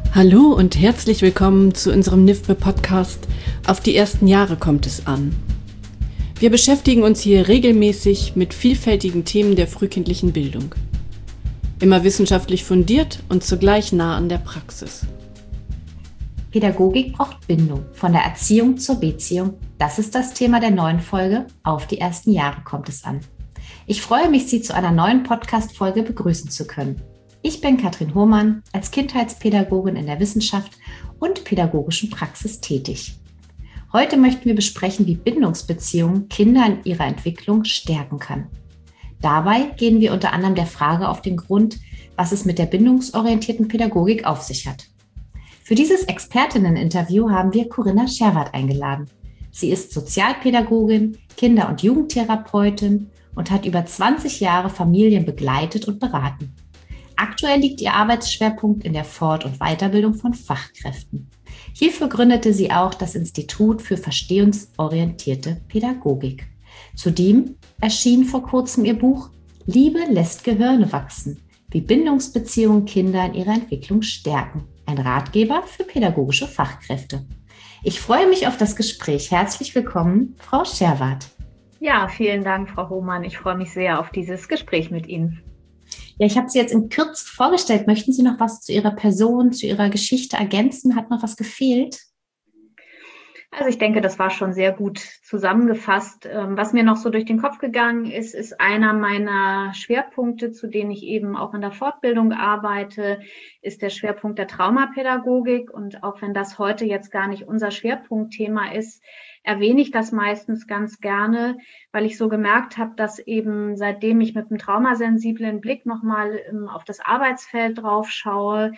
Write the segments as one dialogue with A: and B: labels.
A: Hallo und herzlich willkommen zu unserem NIFBE-Podcast Auf die ersten Jahre kommt es an. Wir beschäftigen uns hier regelmäßig mit vielfältigen Themen der frühkindlichen Bildung. Immer wissenschaftlich fundiert und zugleich nah an der Praxis.
B: Pädagogik braucht Bindung, von der Erziehung zur Beziehung. Das ist das Thema der neuen Folge Auf die ersten Jahre kommt es an. Ich freue mich, Sie zu einer neuen Podcast-Folge begrüßen zu können. Ich bin Katrin Hohmann, als Kindheitspädagogin in der Wissenschaft und pädagogischen Praxis tätig. Heute möchten wir besprechen, wie Bindungsbeziehungen Kinder in ihrer Entwicklung stärken kann. Dabei gehen wir unter anderem der Frage auf den Grund, was es mit der bindungsorientierten Pädagogik auf sich hat. Für dieses Expertinnen-Interview haben wir Corinna Scherwart eingeladen. Sie ist Sozialpädagogin, Kinder- und Jugendtherapeutin und hat über 20 Jahre Familien begleitet und beraten. Aktuell liegt ihr Arbeitsschwerpunkt in der Fort- und Weiterbildung von Fachkräften. Hierfür gründete sie auch das Institut für verstehungsorientierte Pädagogik. Zudem erschien vor kurzem ihr Buch Liebe lässt Gehirne wachsen, wie Bindungsbeziehungen Kinder in ihrer Entwicklung stärken. Ein Ratgeber für pädagogische Fachkräfte. Ich freue mich auf das Gespräch. Herzlich willkommen, Frau Scherwart.
C: Ja, vielen Dank, Frau Hohmann. Ich freue mich sehr auf dieses Gespräch mit Ihnen.
B: Ja, ich habe Sie jetzt in Kürze vorgestellt. Möchten Sie noch was zu Ihrer Person, zu Ihrer Geschichte ergänzen? Hat noch was gefehlt?
C: Also ich denke, das war schon sehr gut zusammengefasst. Was mir noch so durch den Kopf gegangen ist, ist einer meiner Schwerpunkte, zu denen ich eben auch in der Fortbildung arbeite, ist der Schwerpunkt der Traumapädagogik. Und auch wenn das heute jetzt gar nicht unser Schwerpunktthema ist, erwähne ich das meistens ganz gerne, weil ich so gemerkt habe, dass eben seitdem ich mit einem traumasensiblen Blick nochmal auf das Arbeitsfeld drauf schaue,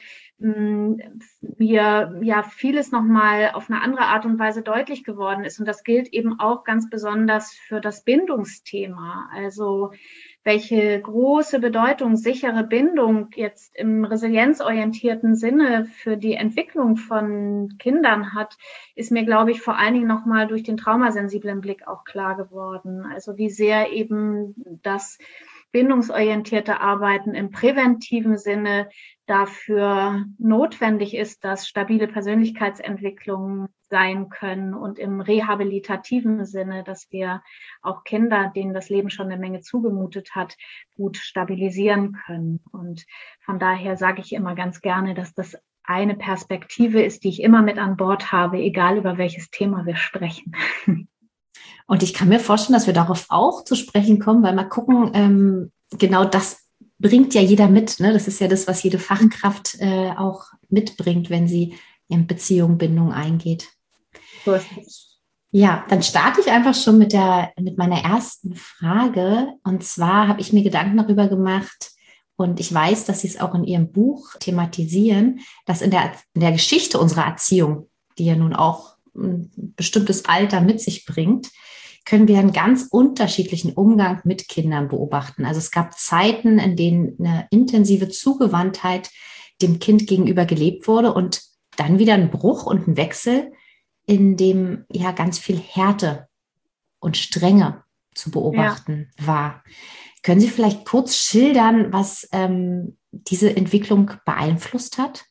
C: mir ja vieles nochmal auf eine andere Art und Weise deutlich geworden ist. Und das gilt eben auch ganz besonders für das Bindungsthema. Also welche große Bedeutung sichere Bindung jetzt im resilienzorientierten Sinne für die Entwicklung von Kindern hat, ist mir, glaube ich, vor allen Dingen nochmal durch den traumasensiblen Blick auch klar geworden. Also wie sehr eben das bindungsorientierte Arbeiten im präventiven Sinne dafür notwendig ist, dass stabile Persönlichkeitsentwicklungen sein können und im rehabilitativen Sinne, dass wir auch Kinder, denen das Leben schon eine Menge zugemutet hat, gut stabilisieren können. Und von daher sage ich immer ganz gerne, dass das eine Perspektive ist, die ich immer mit an Bord habe, egal über welches Thema wir sprechen.
B: Und ich kann mir vorstellen, dass wir darauf auch zu sprechen kommen, weil mal gucken, genau das bringt ja jeder mit. Ne? Das ist ja das, was jede Fachkraft auch mitbringt, wenn sie in Beziehung, Bindung eingeht.
C: So ist es.
B: Ja, dann starte ich einfach schon mit meiner ersten Frage. Und zwar habe ich mir Gedanken darüber gemacht, und ich weiß, dass Sie es auch in Ihrem Buch thematisieren, dass in der Geschichte unserer Erziehung, die ja nun auch ein bestimmtes Alter mit sich bringt, können wir einen ganz unterschiedlichen Umgang mit Kindern beobachten. Also es gab Zeiten, in denen eine intensive Zugewandtheit dem Kind gegenüber gelebt wurde und dann wieder ein Bruch und ein Wechsel, in dem ja ganz viel Härte und Strenge zu beobachten war. Können Sie vielleicht kurz schildern, was diese Entwicklung beeinflusst hat?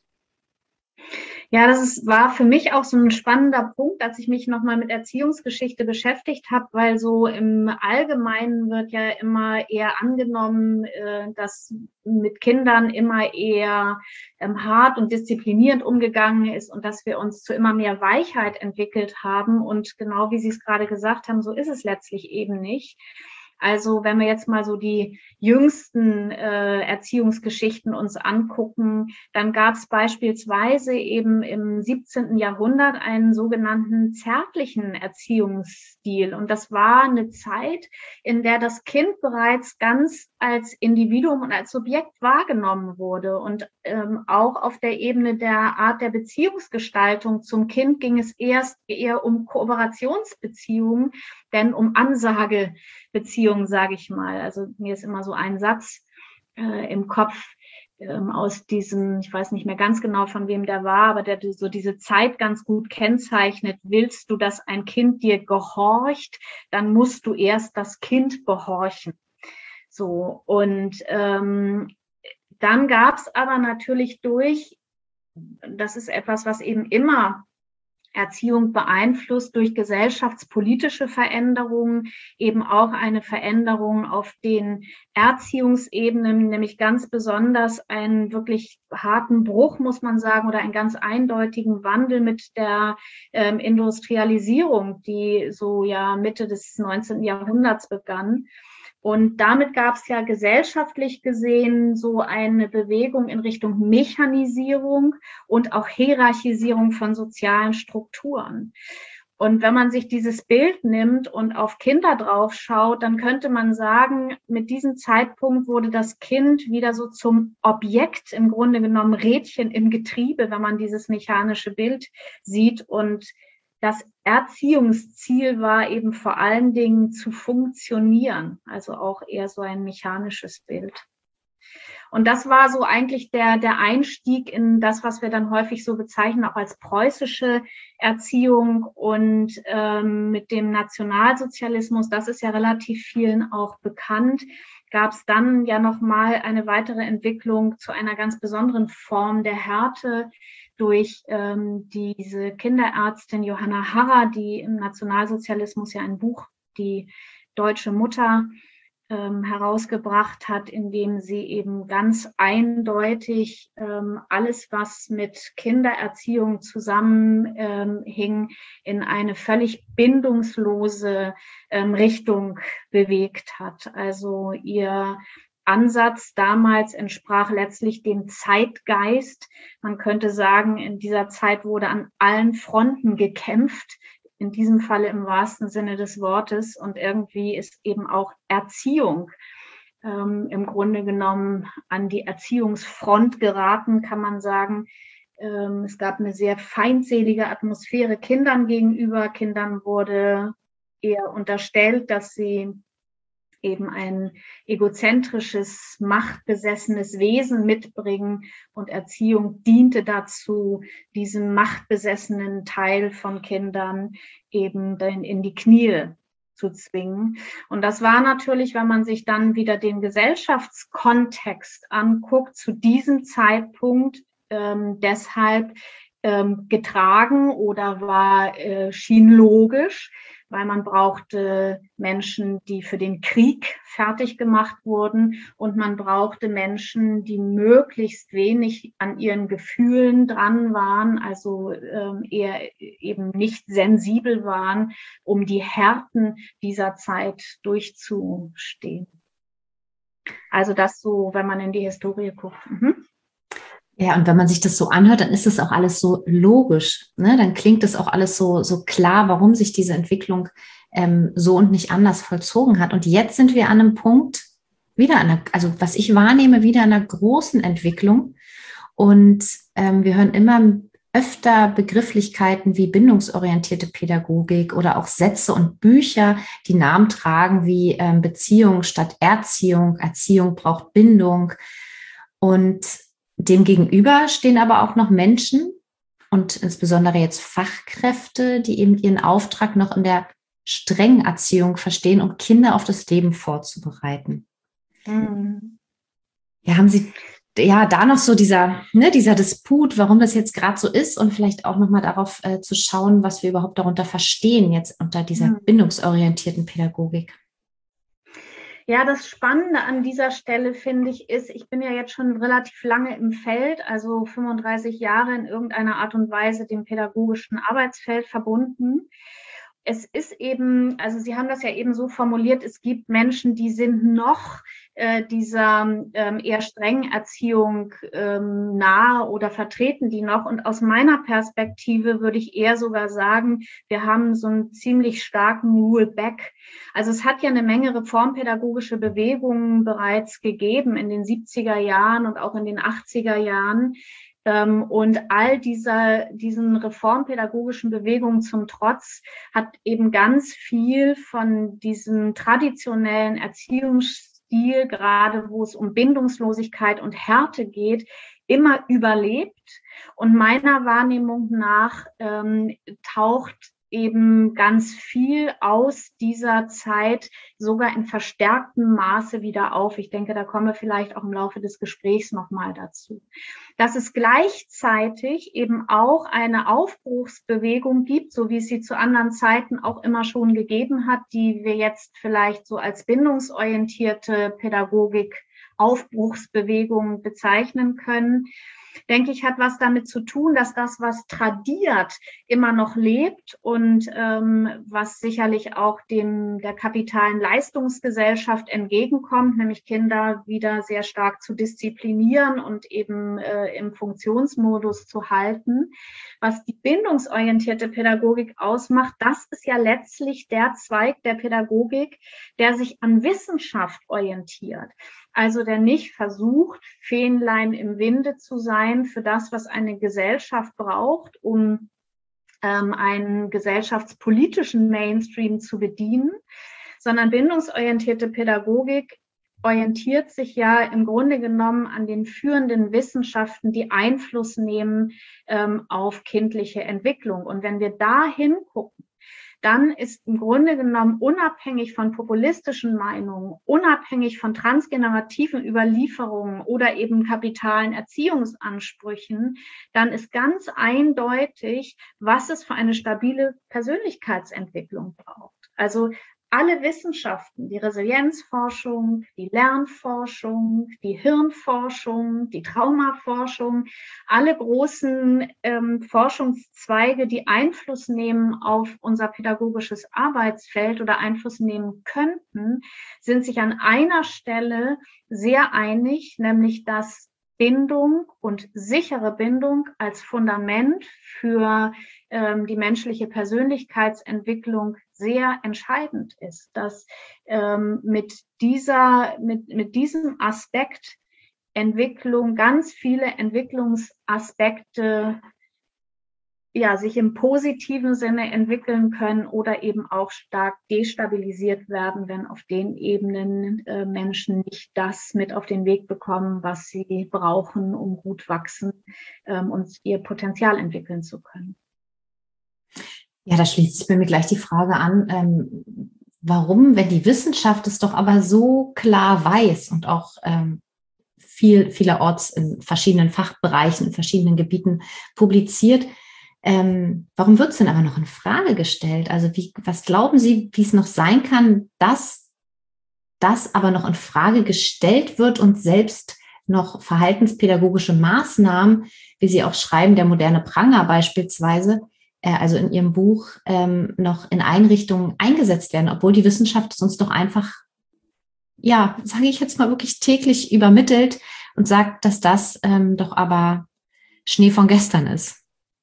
C: Ja, war für mich auch so ein spannender Punkt, als ich mich nochmal mit Erziehungsgeschichte beschäftigt habe, weil so im Allgemeinen wird ja immer eher angenommen, dass mit Kindern immer eher hart und disziplinierend umgegangen ist und dass wir uns zu immer mehr Weichheit entwickelt haben. Und genau wie Sie es gerade gesagt haben, so ist es letztlich eben nicht. Also wenn wir jetzt mal so die jüngsten Erziehungsgeschichten uns angucken, dann gab es beispielsweise eben im 17. Jahrhundert einen sogenannten zärtlichen Erziehungsstil. Und das war eine Zeit, in der das Kind bereits ganz als Individuum und als Subjekt wahrgenommen wurde. Und auch auf der Ebene der Art der Beziehungsgestaltung zum Kind ging es eher um Kooperationsbeziehungen, denn um Ansagebeziehungen, sage ich mal. Also mir ist immer so ein Satz im Kopf aus diesem, ich weiß nicht mehr ganz genau, von wem der war, aber der so diese Zeit ganz gut kennzeichnet. Willst du, dass ein Kind dir gehorcht, dann musst du erst das Kind behorchen. So, und dann gab es aber natürlich durch das ist etwas, was eben immer Erziehung beeinflusst durch gesellschaftspolitische Veränderungen, eben auch eine Veränderung auf den Erziehungsebenen, nämlich ganz besonders einen wirklich harten Bruch, muss man sagen, oder einen ganz eindeutigen Wandel mit der Industrialisierung, die so ja Mitte des 19. Jahrhunderts begann. Und damit gab es ja gesellschaftlich gesehen so eine Bewegung in Richtung Mechanisierung und auch Hierarchisierung von sozialen Strukturen. Und wenn man sich dieses Bild nimmt und auf Kinder drauf schaut, dann könnte man sagen, mit diesem Zeitpunkt wurde das Kind wieder so zum Objekt, im Grunde genommen Rädchen im Getriebe, wenn man dieses mechanische Bild sieht. Und das Erziehungsziel war eben vor allen Dingen zu funktionieren, also auch eher so ein mechanisches Bild. Und das war so eigentlich der Einstieg in das, was wir dann häufig so bezeichnen, auch als preußische Erziehung. Und mit dem Nationalsozialismus, das ist ja relativ vielen auch bekannt, gab es dann ja nochmal eine weitere Entwicklung zu einer ganz besonderen Form der Härte durch diese Kinderärztin Johanna Harrer, die im Nationalsozialismus ja ein Buch, Die deutsche Mutter, herausgebracht hat, indem sie eben ganz eindeutig alles, was mit Kindererziehung zusammenhing, in eine völlig bindungslose Richtung bewegt hat. Also ihr Ansatz damals entsprach letztlich dem Zeitgeist. Man könnte sagen, in dieser Zeit wurde an allen Fronten gekämpft, in diesem Falle im wahrsten Sinne des Wortes. Und irgendwie ist eben auch Erziehung im Grunde genommen an die Erziehungsfront geraten, kann man sagen. Es gab eine sehr feindselige Atmosphäre Kindern gegenüber. Kindern wurde eher unterstellt, dass sie eben ein egozentrisches, machtbesessenes Wesen mitbringen, und Erziehung diente dazu, diesen machtbesessenen Teil von Kindern eben dann in die Knie zu zwingen. Und das war natürlich, wenn man sich dann wieder den Gesellschaftskontext anguckt, zu diesem Zeitpunkt deshalb getragen oder schien logisch, weil man brauchte Menschen, die für den Krieg fertig gemacht wurden, und man brauchte Menschen, die möglichst wenig an ihren Gefühlen dran waren, also eher eben nicht sensibel waren, um die Härten dieser Zeit durchzustehen. Also das so, wenn man in die Historie guckt.
B: Ja, und wenn man sich das so anhört, dann ist das auch alles so logisch, ne? Dann klingt das auch alles so klar, warum sich diese Entwicklung so und nicht anders vollzogen hat. Und jetzt sind wir an einem Punkt, also was ich wahrnehme, wieder einer großen Entwicklung. Und wir hören immer öfter Begrifflichkeiten wie bindungsorientierte Pädagogik oder auch Sätze und Bücher, die Namen tragen wie Beziehung statt Erziehung, Erziehung braucht Bindung. Und demgegenüber stehen aber auch noch Menschen und insbesondere jetzt Fachkräfte, die eben ihren Auftrag noch in der strengen Erziehung verstehen, um Kinder auf das Leben vorzubereiten. Mhm. Ja, haben Sie da noch so dieser Disput, warum das jetzt gerade so ist, und vielleicht auch nochmal darauf zu schauen, was wir überhaupt darunter verstehen jetzt unter dieser bindungsorientierten Pädagogik?
C: Ja, das Spannende an dieser Stelle, finde ich, ist, ich bin ja jetzt schon relativ lange im Feld, also 35 Jahre in irgendeiner Art und Weise dem pädagogischen Arbeitsfeld verbunden. Es ist eben, also Sie haben das ja eben so formuliert, es gibt Menschen, die sind noch dieser eher strengen Erziehung nahe oder vertreten die noch. Und aus meiner Perspektive würde ich eher sogar sagen, wir haben so einen ziemlich starken Rollback. Also es hat ja eine Menge reformpädagogische Bewegungen bereits gegeben in den 70er Jahren und auch in den 80er Jahren. Und all diesen reformpädagogischen Bewegungen zum Trotz hat eben ganz viel von diesem traditionellen Erziehungsstil, gerade wo es um Bindungslosigkeit und Härte geht, immer überlebt. Und meiner Wahrnehmung nach taucht eben ganz viel aus dieser Zeit sogar in verstärktem Maße wieder auf. Ich denke, da kommen wir vielleicht auch im Laufe des Gesprächs nochmal dazu. Dass es gleichzeitig eben auch eine Aufbruchsbewegung gibt, so wie es sie zu anderen Zeiten auch immer schon gegeben hat, die wir jetzt vielleicht so als bindungsorientierte Pädagogik Aufbruchsbewegung bezeichnen können, denke ich, hat was damit zu tun, dass das, was tradiert, immer noch lebt und was sicherlich auch der kapitalen Leistungsgesellschaft entgegenkommt, nämlich Kinder wieder sehr stark zu disziplinieren und eben im Funktionsmodus zu halten. Was die bindungsorientierte Pädagogik ausmacht, das ist ja letztlich der Zweig der Pädagogik, der sich an Wissenschaft orientiert. Also der nicht versucht, Fähnlein im Winde zu sein für das, was eine Gesellschaft braucht, um einen gesellschaftspolitischen Mainstream zu bedienen, sondern bindungsorientierte Pädagogik orientiert sich ja im Grunde genommen an den führenden Wissenschaften, die Einfluss nehmen auf kindliche Entwicklung. Und wenn wir da hingucken, dann ist im Grunde genommen unabhängig von populistischen Meinungen, unabhängig von transgenerativen Überlieferungen oder eben kapitalen Erziehungsansprüchen, dann ist ganz eindeutig, was es für eine stabile Persönlichkeitsentwicklung braucht. Also alle Wissenschaften, die Resilienzforschung, die Lernforschung, die Hirnforschung, die Traumaforschung, alle großen Forschungszweige, die Einfluss nehmen auf unser pädagogisches Arbeitsfeld oder Einfluss nehmen könnten, sind sich an einer Stelle sehr einig, nämlich dass Bindung und sichere Bindung als Fundament für die menschliche Persönlichkeitsentwicklung sehr entscheidend ist, dass mit diesem Aspekt Entwicklung ganz viele Entwicklungsaspekte sich im positiven Sinne entwickeln können oder eben auch stark destabilisiert werden, wenn auf den Ebenen Menschen nicht das mit auf den Weg bekommen, was sie brauchen, um gut wachsen und ihr Potenzial entwickeln zu können.
B: Ja, da schließt sich bei mir gleich die Frage an, warum, wenn die Wissenschaft es doch aber so klar weiß und auch vielerorts in verschiedenen Fachbereichen, in verschiedenen Gebieten publiziert, warum wird es denn aber noch in Frage gestellt? Also was glauben Sie, wie es noch sein kann, dass das aber noch in Frage gestellt wird und selbst noch verhaltenspädagogische Maßnahmen, wie Sie auch schreiben, der moderne Pranger beispielsweise, also in Ihrem Buch, noch in Einrichtungen eingesetzt werden, obwohl die Wissenschaft es uns doch einfach, ja, sage ich jetzt mal wirklich täglich übermittelt und sagt, dass das doch aber Schnee von gestern ist.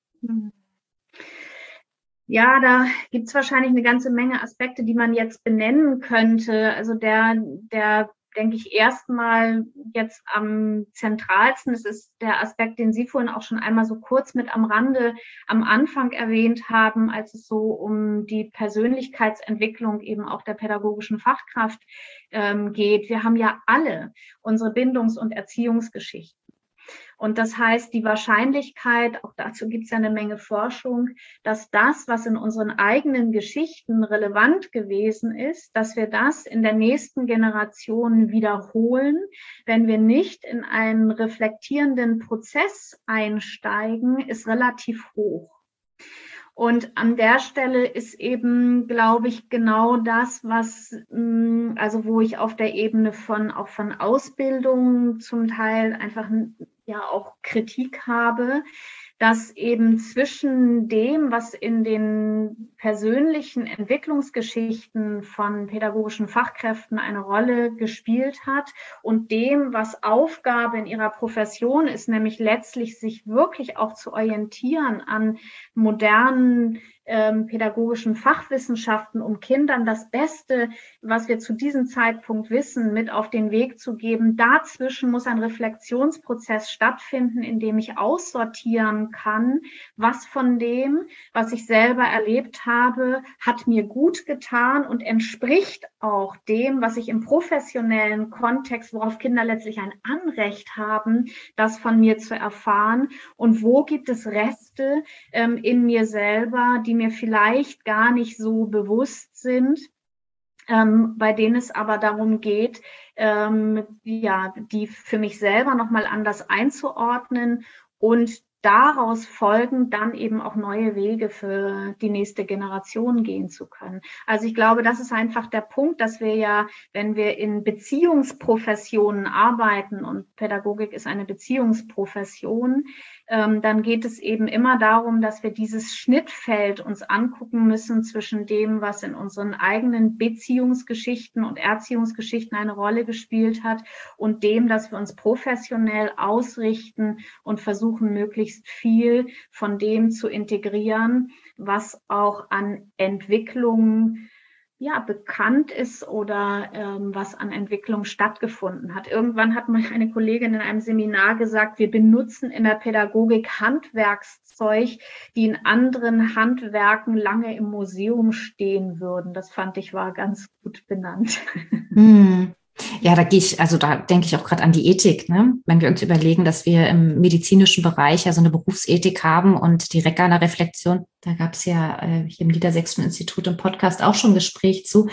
C: Ja, da gibt's wahrscheinlich eine ganze Menge Aspekte, die man jetzt benennen könnte. Also der denke ich, erstmal jetzt am zentralsten, das ist der Aspekt, den Sie vorhin auch schon einmal so kurz mit am Rande am Anfang erwähnt haben, als es so um die Persönlichkeitsentwicklung eben auch der pädagogischen Fachkraft geht. Wir haben ja alle unsere Bindungs- und Erziehungsgeschichten. Und das heißt, die Wahrscheinlichkeit, auch dazu gibt es ja eine Menge Forschung, dass das, was in unseren eigenen Geschichten relevant gewesen ist, dass wir das in der nächsten Generation wiederholen, wenn wir nicht in einen reflektierenden Prozess einsteigen, ist relativ hoch. Und an der Stelle ist eben, glaube ich, genau das, also wo ich auf der Ebene von Ausbildung zum Teil einfach ja auch Kritik habe, dass eben zwischen dem, was in den persönlichen Entwicklungsgeschichten von pädagogischen Fachkräften eine Rolle gespielt hat und dem, was Aufgabe in ihrer Profession ist, nämlich letztlich sich wirklich auch zu orientieren an modernen pädagogischen Fachwissenschaften, um Kindern das Beste, was wir zu diesem Zeitpunkt wissen, mit auf den Weg zu geben. Dazwischen muss ein Reflexionsprozess stattfinden, in dem ich aussortieren kann, was von dem, was ich selber erlebt habe, hat mir gut getan und entspricht auch dem, was ich im professionellen Kontext, worauf Kinder letztlich ein Anrecht haben, das von mir zu erfahren. Und wo gibt es Reste in mir selber, die mir vielleicht gar nicht so bewusst sind, bei denen es aber darum geht, die für mich selber nochmal anders einzuordnen und daraus folgend dann eben auch neue Wege für die nächste Generation gehen zu können. Also ich glaube, das ist einfach der Punkt, dass wir ja, wenn wir in Beziehungsprofessionen arbeiten, und Pädagogik ist eine Beziehungsprofession, dann geht es eben immer darum, dass wir dieses Schnittfeld uns angucken müssen zwischen dem, was in unseren eigenen Beziehungsgeschichten und Erziehungsgeschichten eine Rolle gespielt hat, und dem, dass wir uns professionell ausrichten und versuchen, möglichst viel von dem zu integrieren, was auch an Entwicklung bekannt ist oder was an Entwicklung stattgefunden hat. Irgendwann hat mal eine Kollegin in einem Seminar gesagt, wir benutzen in der Pädagogik Handwerkszeug, die in anderen Handwerken lange im Museum stehen würden. Das fand ich war ganz gut benannt.
B: Ja, da denke ich auch gerade an die Ethik, ne? Wenn wir uns überlegen, dass wir im medizinischen Bereich ja so eine Berufsethik haben und die Reckaner Reflexion, da gab es ja hier im Niedersächsischen Institut im Podcast auch schon ein Gespräch zu,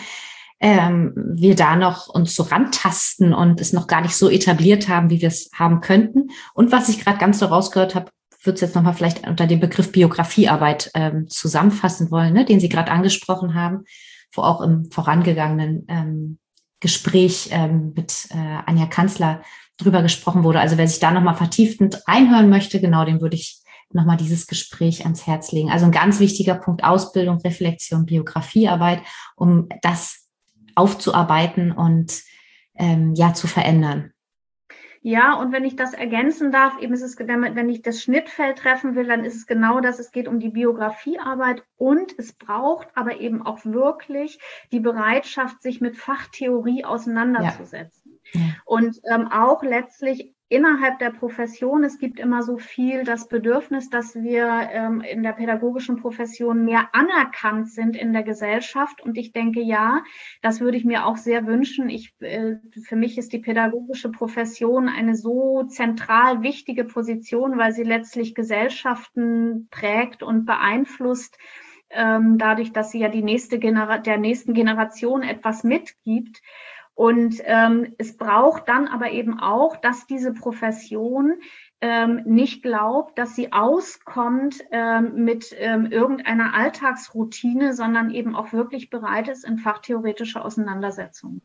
B: wir da noch uns so rantasten und es noch gar nicht so etabliert haben, wie wir es haben könnten. Und was ich gerade ganz so rausgehört habe, würde es jetzt nochmal vielleicht unter dem Begriff Biografiearbeit zusammenfassen wollen, ne? Den Sie gerade angesprochen haben, wo auch im vorangegangenen Gespräch mit Anja Kanzler drüber gesprochen wurde. Also wer sich da nochmal vertiefend einhören möchte, genau, dem würde ich nochmal dieses Gespräch ans Herz legen. Also ein ganz wichtiger Punkt: Ausbildung, Reflexion, Biografiearbeit, um das aufzuarbeiten und zu verändern.
C: Ja, und wenn ich das ergänzen darf, eben ist es, wenn ich das Schnittfeld treffen will, dann ist es genau das, es geht um die Biografiearbeit, und es braucht aber eben auch wirklich die Bereitschaft, sich mit Fachtheorie auseinanderzusetzen. Ja. Und auch letztlich innerhalb der Profession, es gibt immer so viel das Bedürfnis, dass wir in der pädagogischen Profession mehr anerkannt sind in der Gesellschaft. Und ich denke, ja, das würde ich mir auch sehr wünschen. Für mich ist die pädagogische Profession eine so zentral wichtige Position, weil sie letztlich Gesellschaften prägt und beeinflusst, dadurch, dass sie ja der nächsten Generation etwas mitgibt. Und es braucht dann aber eben auch, dass diese Profession nicht glaubt, dass sie auskommt mit irgendeiner Alltagsroutine, sondern eben auch wirklich bereit ist in fachtheoretische Auseinandersetzungen.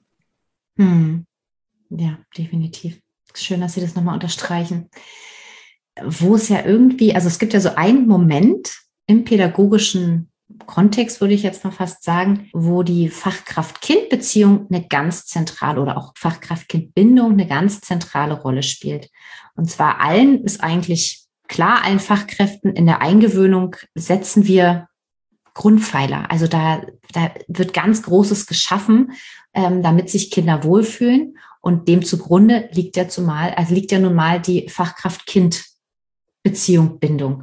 B: Ja, definitiv. Schön, dass Sie das nochmal unterstreichen. Wo es ja irgendwie, also es gibt ja so einen Moment im pädagogischen Kontext, würde ich jetzt mal fast sagen, wo die Fachkraft-Kind-Beziehung eine ganz zentrale, oder auch Fachkraft-Kind-Bindung eine ganz zentrale Rolle spielt. Und zwar allen ist eigentlich klar, allen Fachkräften in der Eingewöhnung setzen wir Grundpfeiler. Also da wird ganz Großes geschaffen, damit sich Kinder wohlfühlen. Und dem zugrunde liegt ja nun mal die Fachkraft-Kind-Beziehung, Bindung.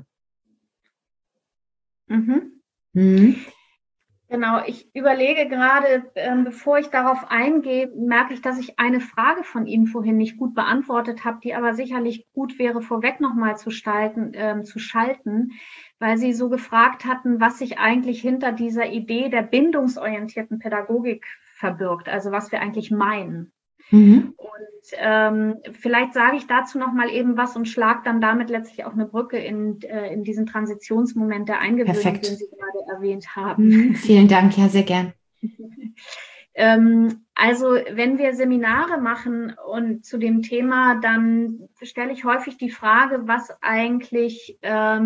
C: Genau, ich überlege gerade, bevor ich darauf eingehe, merke ich, dass ich eine Frage von Ihnen vorhin nicht gut beantwortet habe, die aber sicherlich gut wäre, vorweg nochmal zu schalten, weil Sie so gefragt hatten, was sich eigentlich hinter dieser Idee der bindungsorientierten Pädagogik verbirgt, also was wir eigentlich meinen. Und vielleicht sage ich dazu noch mal eben was und schlage dann damit letztlich auch eine Brücke in diesen Transitionsmoment der Eingewöhnung,
B: Perfekt,
C: den Sie gerade erwähnt haben.
B: Vielen Dank, ja, sehr gern.
C: Also wenn wir Seminare machen und zu dem Thema, dann stelle ich häufig die Frage, was eigentlich,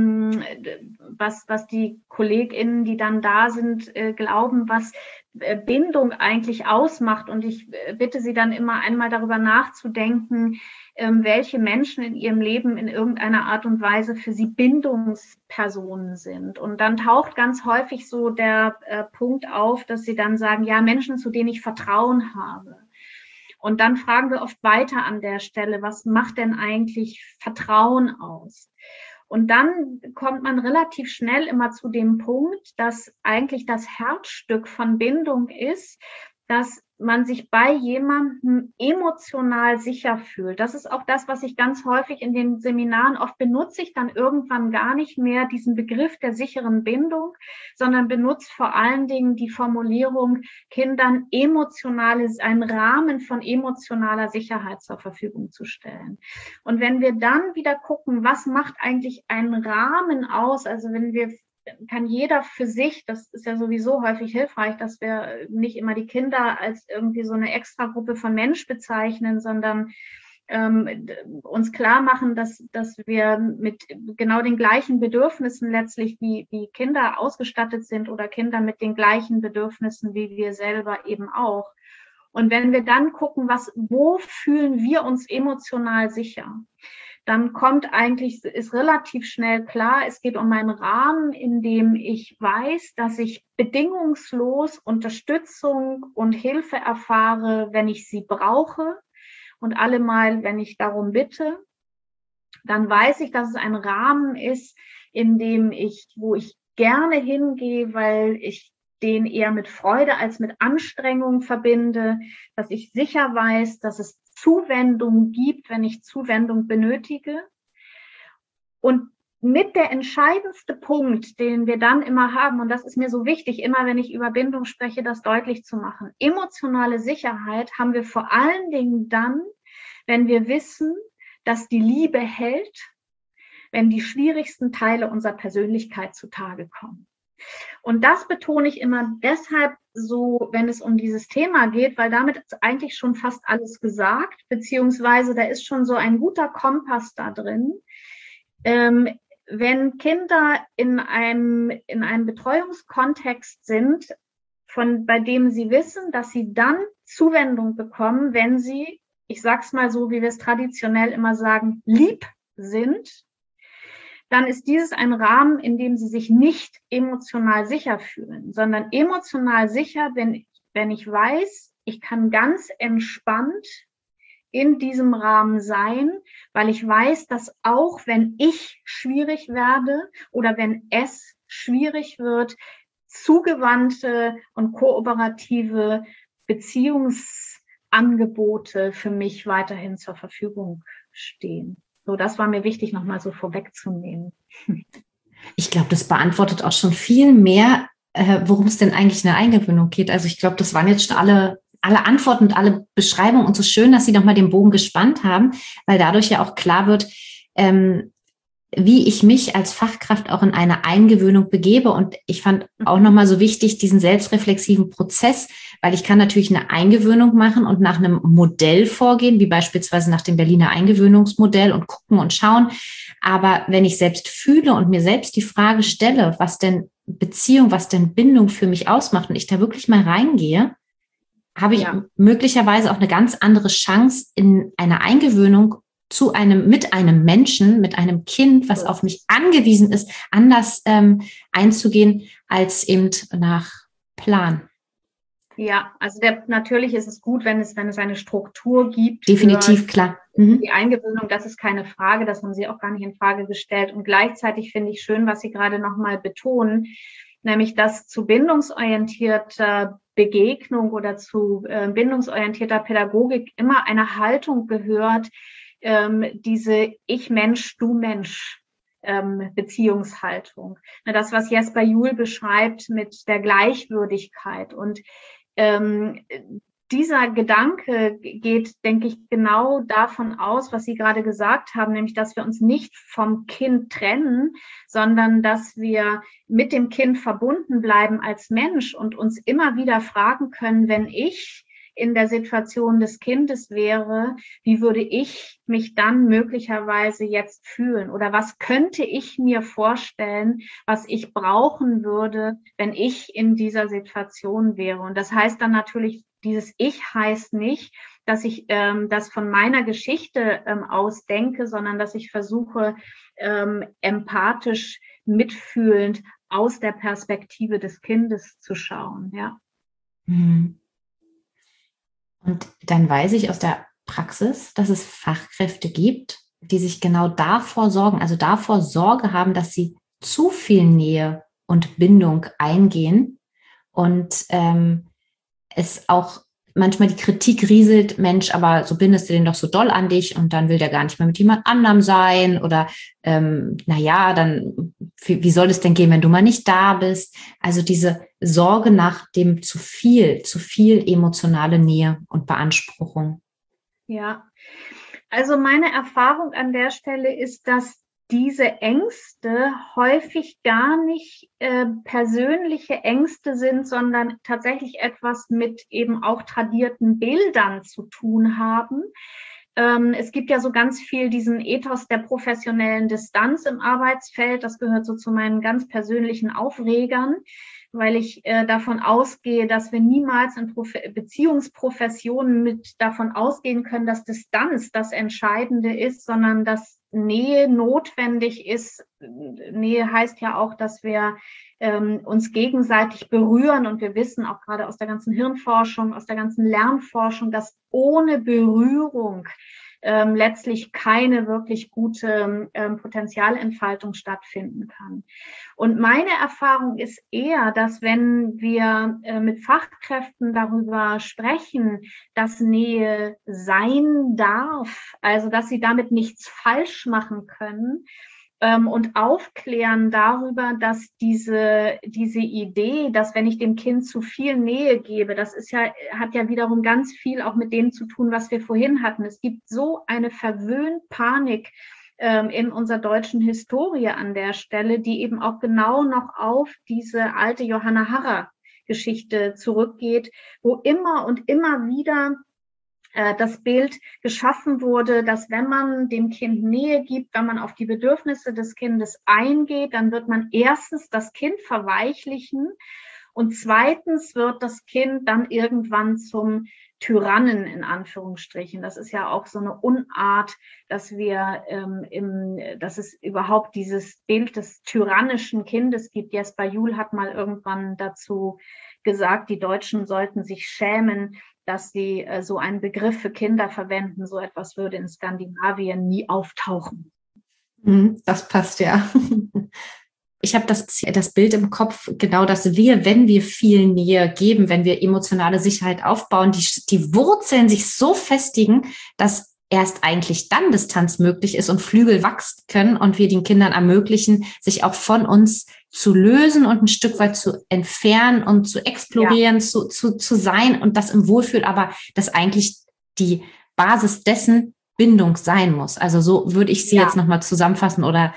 C: was die KollegInnen, die dann da sind, glauben, was Bindung eigentlich ausmacht. Und ich bitte Sie dann immer einmal darüber nachzudenken, welche Menschen in ihrem Leben in irgendeiner Art und Weise für Sie Bindungspersonen sind. Und dann taucht ganz häufig so der Punkt auf, dass Sie dann sagen, ja, Menschen, zu denen ich Vertrauen habe. Und dann fragen wir oft weiter an der Stelle, was macht denn eigentlich Vertrauen aus? Und dann kommt man relativ schnell immer zu dem Punkt, dass eigentlich das Herzstück von Bindung ist, dass man sich bei jemandem emotional sicher fühlt. Das ist auch das, was ich ganz häufig in den Seminaren oft benutze ich dann irgendwann gar nicht mehr diesen Begriff der sicheren Bindung, sondern benutze vor allen Dingen die Formulierung, Kindern einen Rahmen von emotionaler Sicherheit zur Verfügung zu stellen. Und wenn wir dann wieder gucken, was macht eigentlich einen Rahmen aus, also kann jeder für sich, das ist ja sowieso häufig hilfreich, dass wir nicht immer die Kinder als irgendwie so eine Extragruppe von Mensch bezeichnen, sondern uns klar machen, dass wir mit genau den gleichen Bedürfnissen letztlich wie Kinder ausgestattet sind oder Kinder mit den gleichen Bedürfnissen wie wir selber eben auch. Und wenn wir dann gucken, wo fühlen wir uns emotional sicher? Dann ist relativ schnell klar, es geht um einen Rahmen, in dem ich weiß, dass ich bedingungslos Unterstützung und Hilfe erfahre, wenn ich sie brauche und allemal, wenn ich darum bitte. Dann weiß ich, dass es ein Rahmen ist, wo ich gerne hingehe, weil ich den eher mit Freude als mit Anstrengung verbinde, dass ich sicher weiß, dass es Zuwendung gibt, wenn ich Zuwendung benötige. Und mit der entscheidendste Punkt, den wir dann immer haben, und das ist mir so wichtig, immer wenn ich über Bindung spreche, das deutlich zu machen. Emotionale Sicherheit haben wir vor allen Dingen dann, wenn wir wissen, dass die Liebe hält, wenn die schwierigsten Teile unserer Persönlichkeit zutage kommen. Und das betone ich immer deshalb so, wenn es um dieses Thema geht, weil damit ist eigentlich schon fast alles gesagt, beziehungsweise da ist schon so ein guter Kompass da drin. Wenn Kinder in einem Betreuungskontext sind, bei dem sie wissen, dass sie dann Zuwendung bekommen, wenn sie, ich sag's mal so, wie wir es traditionell immer sagen, lieb sind, dann ist dieses ein Rahmen, in dem sie sich nicht emotional sicher fühlen, sondern emotional sicher, wenn ich weiß, ich kann ganz entspannt in diesem Rahmen sein, weil ich weiß, dass auch wenn ich schwierig werde oder wenn es schwierig wird, zugewandte und kooperative Beziehungsangebote für mich weiterhin zur Verfügung stehen. So, das war mir wichtig, nochmal so vorwegzunehmen.
B: Ich glaube, das beantwortet auch schon viel mehr, worum es denn eigentlich in der Eingewöhnung geht. Also ich glaube, das waren jetzt schon alle Antworten und alle Beschreibungen und so schön, dass Sie nochmal den Bogen gespannt haben, weil dadurch ja auch klar wird, wie ich mich als Fachkraft auch in eine Eingewöhnung begebe. Und ich fand auch nochmal so wichtig, diesen selbstreflexiven Prozess, weil ich kann natürlich eine Eingewöhnung machen und nach einem Modell vorgehen, wie beispielsweise nach dem Berliner Eingewöhnungsmodell und gucken und schauen. Aber wenn ich selbst fühle und mir selbst die Frage stelle, was denn Beziehung, was denn Bindung für mich ausmacht und ich da wirklich mal reingehe, habe ich möglicherweise auch eine ganz andere Chance in einer Eingewöhnung mit einem Menschen, mit einem Kind, was auf mich angewiesen ist, anders einzugehen als eben nach Plan.
C: Ja, also natürlich ist es gut, wenn es eine Struktur gibt.
B: Definitiv, klar.
C: Die Eingewöhnung, das ist keine Frage, das haben Sie auch gar nicht in Frage gestellt. Und gleichzeitig finde ich schön, was Sie gerade nochmal betonen, nämlich dass zu bindungsorientierter Begegnung oder zu bindungsorientierter Pädagogik immer eine Haltung gehört, diese Ich-Mensch, Du-Mensch Beziehungshaltung. Das, was Jesper Juhl beschreibt mit der Gleichwürdigkeit. Und dieser Gedanke geht, denke ich, genau davon aus, was Sie gerade gesagt haben, nämlich, dass wir uns nicht vom Kind trennen, sondern dass wir mit dem Kind verbunden bleiben als Mensch und uns immer wieder fragen können, wenn ich in der Situation des Kindes wäre, wie würde ich mich dann möglicherweise jetzt fühlen? Oder was könnte ich mir vorstellen, was ich brauchen würde, wenn ich in dieser Situation wäre? Und das heißt dann natürlich, dieses Ich heißt nicht, dass ich das von meiner Geschichte aus denke, sondern dass ich versuche, empathisch, mitfühlend aus der Perspektive des Kindes zu schauen. Ja.
B: Und dann weiß ich aus der Praxis, dass es Fachkräfte gibt, die sich genau davor Sorge haben, dass sie zu viel Nähe und Bindung eingehen und es auch manchmal die Kritik rieselt, Mensch, aber so bindest du den doch so doll an dich und dann will der gar nicht mehr mit jemand anderem sein oder dann wie soll es denn gehen, wenn du mal nicht da bist? Also diese Sorge nach dem zu viel emotionale Nähe und Beanspruchung.
C: Ja, also meine Erfahrung an der Stelle ist, dass diese Ängste häufig gar nicht persönliche Ängste sind, sondern tatsächlich etwas mit eben auch tradierten Bildern zu tun haben. Es gibt ja so ganz viel diesen Ethos der professionellen Distanz im Arbeitsfeld. Das gehört so zu meinen ganz persönlichen Aufregern, weil ich davon ausgehe, dass wir niemals in Beziehungsprofessionen mit davon ausgehen können, dass Distanz das Entscheidende ist, sondern dass Nähe notwendig ist. Nähe heißt ja auch, dass wir uns gegenseitig berühren und wir wissen auch gerade aus der ganzen Hirnforschung, aus der ganzen Lernforschung, dass ohne Berührung letztlich keine wirklich gute Potenzialentfaltung stattfinden kann. Und meine Erfahrung ist eher, dass wenn wir mit Fachkräften darüber sprechen, dass Nähe sein darf, also dass sie damit nichts falsch machen können, und aufklären darüber, dass diese Idee, dass wenn ich dem Kind zu viel Nähe gebe, hat ja wiederum ganz viel auch mit dem zu tun, was wir vorhin hatten. Es gibt so eine Verwöhnpanik in unserer deutschen Historie an der Stelle, die eben auch genau noch auf diese alte Johanna Harrer-Geschichte zurückgeht, wo immer und immer wieder das Bild geschaffen wurde, dass wenn man dem Kind Nähe gibt, wenn man auf die Bedürfnisse des Kindes eingeht, dann wird man erstens das Kind verweichlichen und zweitens wird das Kind dann irgendwann zum Tyrannen in Anführungsstrichen. Das ist ja auch so eine Unart, dass es überhaupt dieses Bild des tyrannischen Kindes gibt. Jesper Juhl hat mal irgendwann dazu gesagt, die Deutschen sollten sich schämen, dass sie so einen Begriff für Kinder verwenden. So etwas würde in Skandinavien nie auftauchen.
B: Das passt ja. Ich habe das Bild im Kopf, genau, dass wir, wenn wir viel Nähe geben, wenn wir emotionale Sicherheit aufbauen, die Wurzeln sich so festigen, dass erst eigentlich dann Distanz möglich ist und Flügel wachsen können und wir den Kindern ermöglichen, sich auch von uns zu lösen und ein Stück weit zu entfernen und zu explorieren, zu sein und das im Wohlfühl, aber dass eigentlich die Basis dessen Bindung sein muss. Also so würde ich sie jetzt nochmal zusammenfassen oder.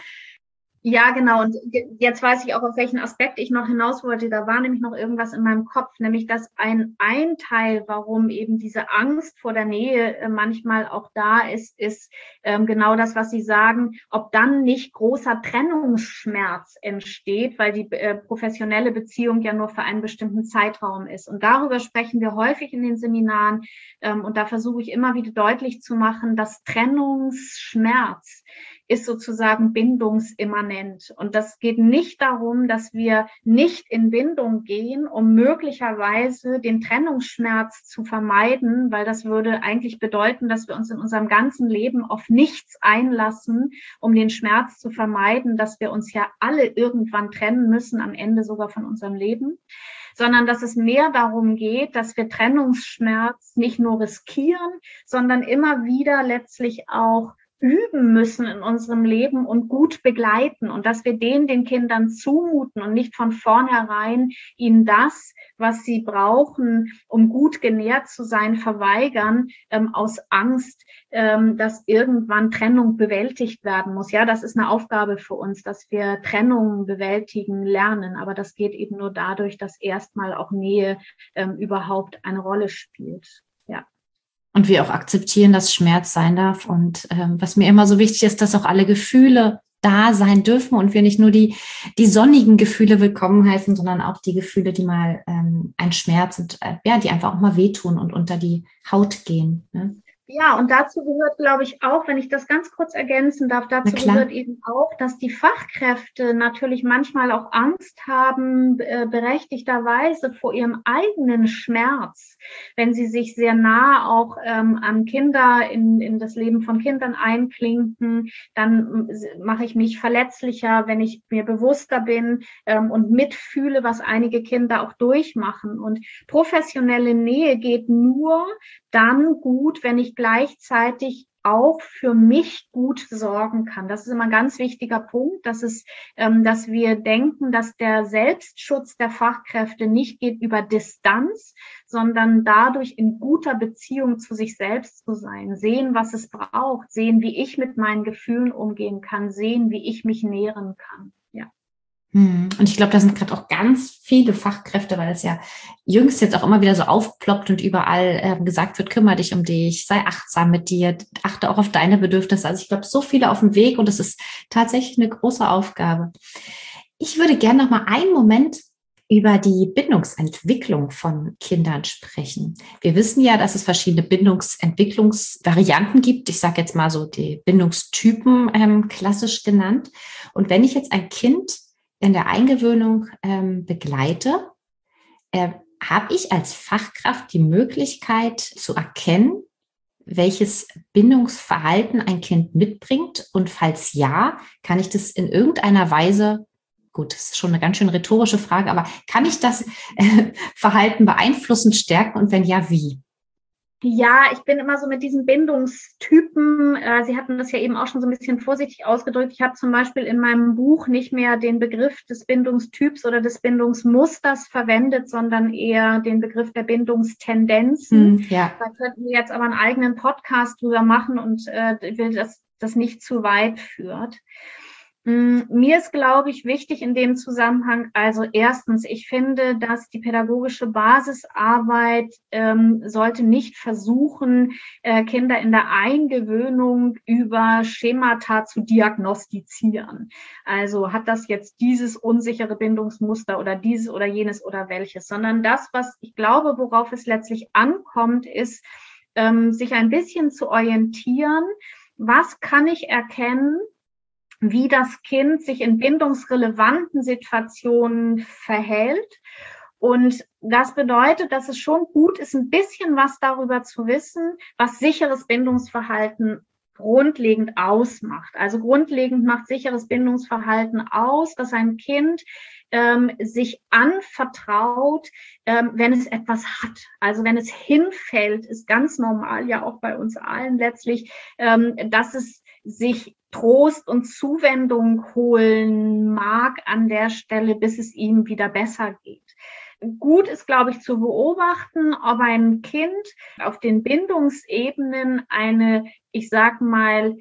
C: Ja, genau. Und jetzt weiß ich auch, auf welchen Aspekt ich noch hinaus wollte. Da war nämlich noch irgendwas in meinem Kopf, nämlich dass ein Teil, warum eben diese Angst vor der Nähe manchmal auch da ist genau das, was Sie sagen, ob dann nicht großer Trennungsschmerz entsteht, weil die professionelle Beziehung ja nur für einen bestimmten Zeitraum ist. Und darüber sprechen wir häufig in den Seminaren. Und da versuche ich immer wieder deutlich zu machen, dass Trennungsschmerz ist sozusagen bindungsimmanent. Und das geht nicht darum, dass wir nicht in Bindung gehen, um möglicherweise den Trennungsschmerz zu vermeiden, weil das würde eigentlich bedeuten, dass wir uns in unserem ganzen Leben auf nichts einlassen, um den Schmerz zu vermeiden, dass wir uns ja alle irgendwann trennen müssen, am Ende sogar von unserem Leben, sondern dass es mehr darum geht, dass wir Trennungsschmerz nicht nur riskieren, sondern immer wieder letztlich auch üben müssen in unserem Leben und gut begleiten und dass wir den Kindern zumuten und nicht von vornherein ihnen das, was sie brauchen, um gut genährt zu sein, verweigern, aus Angst, dass irgendwann Trennung bewältigt werden muss. Ja, das ist eine Aufgabe für uns, dass wir Trennungen bewältigen lernen, aber das geht eben nur dadurch, dass erstmal auch Nähe überhaupt eine Rolle spielt. Ja.
B: Und wir auch akzeptieren, dass Schmerz sein darf. Und was mir immer so wichtig ist, dass auch alle Gefühle da sein dürfen und wir nicht nur die sonnigen Gefühle willkommen heißen, sondern auch die Gefühle, die mal ein Schmerz und die einfach auch mal wehtun und unter die Haut gehen. Ne?
C: Ja, und dazu gehört, glaube ich, auch, wenn ich das ganz kurz ergänzen darf, dazu gehört eben auch, dass die Fachkräfte natürlich manchmal auch Angst haben, berechtigterweise vor ihrem eigenen Schmerz, wenn sie sich sehr nah auch an Kinder, in das Leben von Kindern einklinken, dann mache ich mich verletzlicher, wenn ich mir bewusster bin und mitfühle, was einige Kinder auch durchmachen. Und professionelle Nähe geht nur dann gut, wenn ich gleichzeitig auch für mich gut sorgen kann. Das ist immer ein ganz wichtiger Punkt, dass wir denken, dass der Selbstschutz der Fachkräfte nicht geht über Distanz, sondern dadurch in guter Beziehung zu sich selbst zu sein, sehen, was es braucht, sehen, wie ich mit meinen Gefühlen umgehen kann, sehen, wie ich mich nähren kann. Ja.
B: Und ich glaube, da sind gerade auch ganz viele Fachkräfte, weil es ja jüngst jetzt auch immer wieder so aufploppt und überall gesagt wird, kümmere dich um dich, sei achtsam mit dir, achte auch auf deine Bedürfnisse. Also ich glaube, so viele auf dem Weg und es ist tatsächlich eine große Aufgabe. Ich würde gerne noch mal einen Moment über die Bindungsentwicklung von Kindern sprechen. Wir wissen ja, dass es verschiedene Bindungsentwicklungsvarianten gibt. Ich sage jetzt mal so die Bindungstypen klassisch genannt. Und wenn ich jetzt ein Kind in der Eingewöhnung begleite, habe ich als Fachkraft die Möglichkeit zu erkennen, welches Bindungsverhalten ein Kind mitbringt und falls ja, kann ich das in irgendeiner Weise, gut, das ist schon eine ganz schön rhetorische Frage, aber kann ich das Verhalten beeinflussen, stärken und wenn ja, wie?
C: Ja, ich bin immer so mit diesen Bindungstypen, Sie hatten das ja eben auch schon so ein bisschen vorsichtig ausgedrückt. Ich habe zum Beispiel in meinem Buch nicht mehr den Begriff des Bindungstyps oder des Bindungsmusters verwendet, sondern eher den Begriff der Bindungstendenzen.
B: Ja.
C: Da könnten wir jetzt aber einen eigenen Podcast drüber machen und will, dass das nicht zu weit führt. Mir ist, glaube ich, wichtig in dem Zusammenhang, also erstens, ich finde, dass die pädagogische Basisarbeit sollte nicht versuchen, Kinder in der Eingewöhnung über Schemata zu diagnostizieren. Also hat das jetzt dieses unsichere Bindungsmuster oder dieses oder jenes oder welches, sondern das, was ich glaube, worauf es letztlich ankommt, ist, sich ein bisschen zu orientieren, was kann ich erkennen, wie das Kind sich in bindungsrelevanten Situationen verhält. Und das bedeutet, dass es schon gut ist, ein bisschen was darüber zu wissen, was sicheres Bindungsverhalten grundlegend ausmacht. Also grundlegend macht sicheres Bindungsverhalten aus, dass ein Kind sich anvertraut, wenn es etwas hat. Also wenn es hinfällt, ist ganz normal, ja auch bei uns allen letztlich, dass es sich Trost und Zuwendung holen mag an der Stelle, bis es ihm wieder besser geht. Gut ist, glaube ich, zu beobachten, ob ein Kind auf den Bindungsebenen eine, ich sag mal,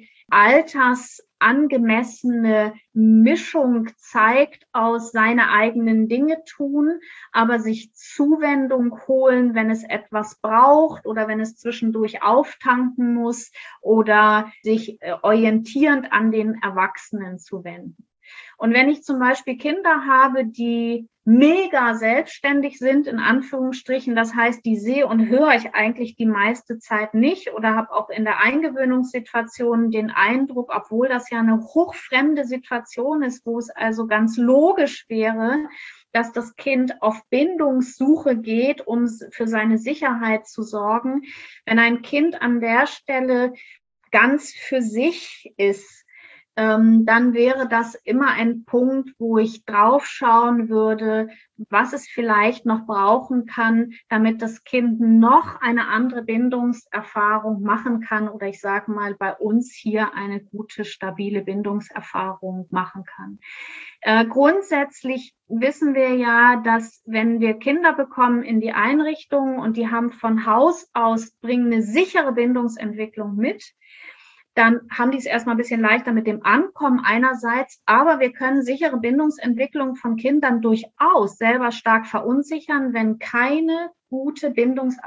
C: altersangemessene Mischung zeigt aus seine eigenen Dinge tun, aber sich Zuwendung holen, wenn es etwas braucht oder wenn es zwischendurch auftanken muss oder sich orientierend an den Erwachsenen zu wenden. Und wenn ich zum Beispiel Kinder habe, die mega selbstständig sind, in Anführungsstrichen, das heißt, die sehe und höre ich eigentlich die meiste Zeit nicht oder habe auch in der Eingewöhnungssituation den Eindruck, obwohl das ja eine hochfremde Situation ist, wo es also ganz logisch wäre, dass das Kind auf Bindungssuche geht, um für seine Sicherheit zu sorgen. Wenn ein Kind an der Stelle ganz für sich ist, dann wäre das immer ein Punkt, wo ich drauf schauen würde, was es vielleicht noch brauchen kann, damit das Kind noch eine andere Bindungserfahrung machen kann oder ich sage mal bei uns hier eine gute, stabile Bindungserfahrung machen kann. Grundsätzlich wissen wir ja, dass wenn wir Kinder bekommen in die Einrichtungen und die haben von Haus aus, bringen eine sichere Bindungsentwicklung mit, dann haben die es erstmal ein bisschen leichter mit dem Ankommen einerseits, aber wir können sichere Bindungsentwicklung von Kindern durchaus selber stark verunsichern, wenn keine gute